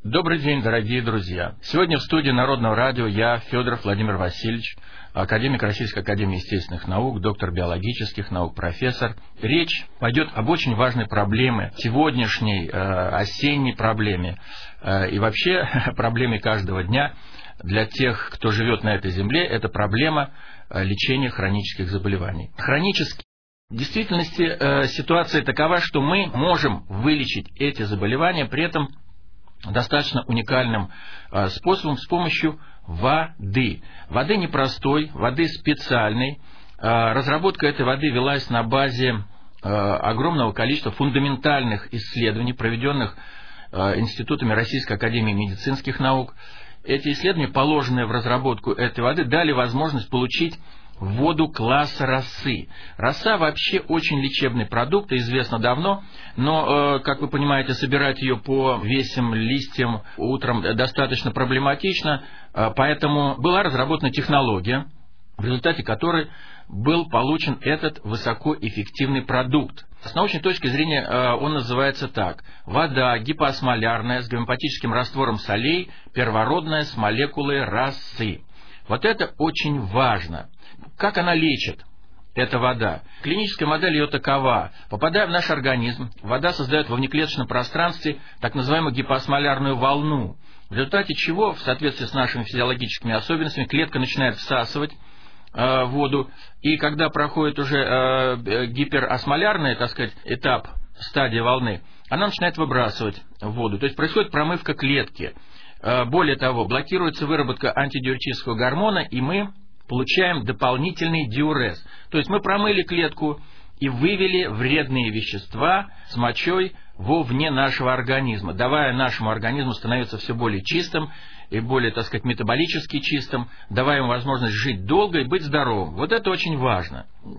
Добрый день, дорогие друзья. Сегодня в студии Народного радио я, Федоров Владимир Васильевич, академик Российской академии естественных наук, доктор биологических наук, профессор. Речь пойдет об очень важной проблеме, сегодняшней осенней проблеме и вообще проблеме каждого дня для тех, кто живет на этой земле. Это проблема лечения хронических заболеваний. В действительности ситуация такова, что мы можем вылечить эти заболевания, при этом достаточно уникальным способом с помощью воды. Воды непростой, воды специальной. Разработка этой воды велась на базе огромного количества фундаментальных исследований, проведенных институтами Российской академии медицинских наук. Эти исследования, положенные в разработку этой воды, дали возможность получить воду класса росы. Роса вообще очень лечебный продукт, известно давно, но, как вы понимаете, собирать ее по весям, листьям утром достаточно проблематично, поэтому была разработана технология, в результате которой был получен этот высокоэффективный продукт. С научной точки зрения он называется так: вода гипоосмолярная с гомеопатическим раствором солей, первородная с молекулой росы. Вот это очень важно. Как она лечит, эта вода? Клиническая модель ее такова. Попадая в наш организм, вода создает во внеклеточном пространстве так называемую гипоосмолярную волну, в результате чего, в соответствии с нашими физиологическими особенностями, клетка начинает всасывать воду, и когда проходит уже гиперосмолярный, так сказать, этап, стадия волны, она начинает выбрасывать воду. То есть происходит промывка клетки. Более того, блокируется выработка антидиуретического гормона, и мы получаем дополнительный диурез. То есть мы промыли клетку и вывели вредные вещества с мочой вовне нашего организма, давая нашему организму становиться все более чистым и более, так сказать, метаболически чистым, давая ему возможность жить долго и быть здоровым. Вот это очень важно.